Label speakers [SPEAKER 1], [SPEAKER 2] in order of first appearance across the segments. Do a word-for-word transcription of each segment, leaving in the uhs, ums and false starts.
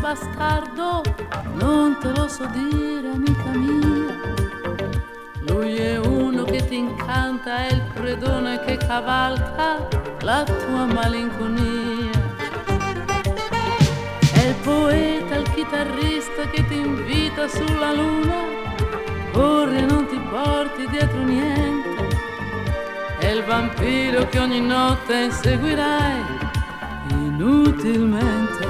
[SPEAKER 1] bastardo, non te lo so dire, amica mia. Lui è uno che ti incanta, è il predone che cavalca la tua malinconia. È il poeta, il chitarrista che ti invita sulla luna, corri e non ti porti dietro niente. È il vampiro che ogni notte inseguirai inutilmente.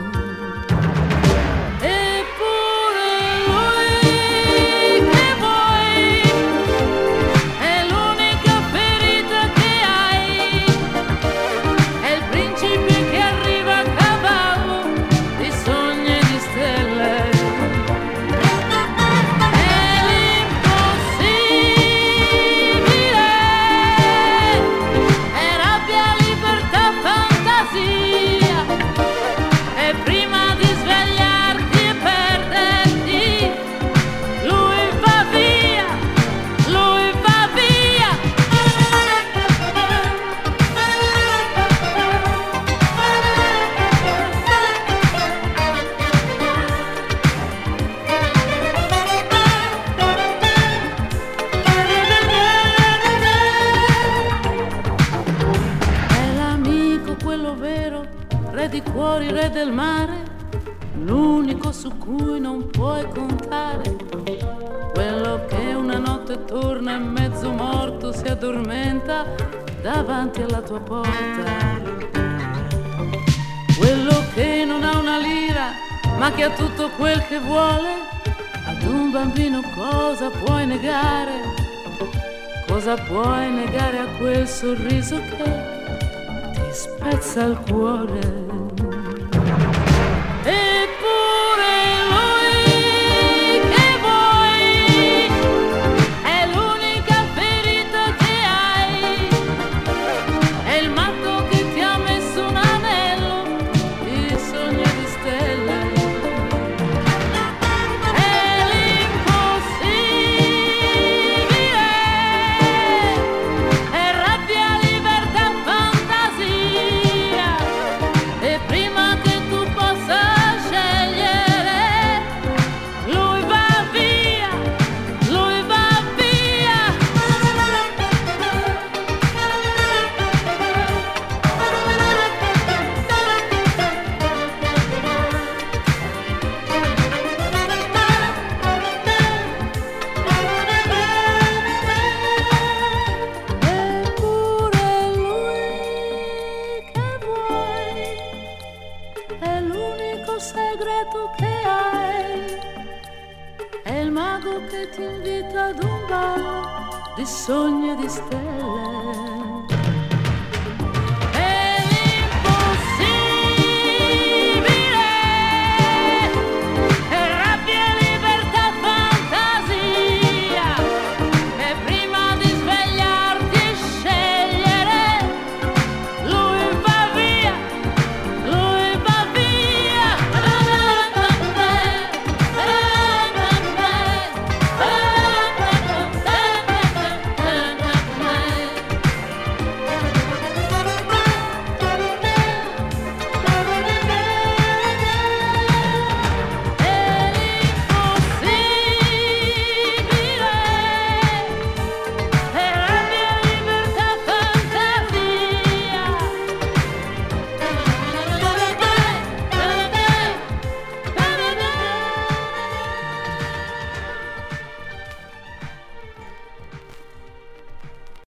[SPEAKER 1] Di cuori, re del mare, l'unico su cui non puoi contare, quello che una notte torna e mezzo morto si addormenta davanti alla tua porta, quello che non ha una lira ma che ha tutto quel che vuole. Ad un bambino cosa puoi negare? Cosa puoi negare a quel sorriso che ti spezza il cuore? Segreto che hai è il mago che ti invita ad un ballo di sogni e di stelle.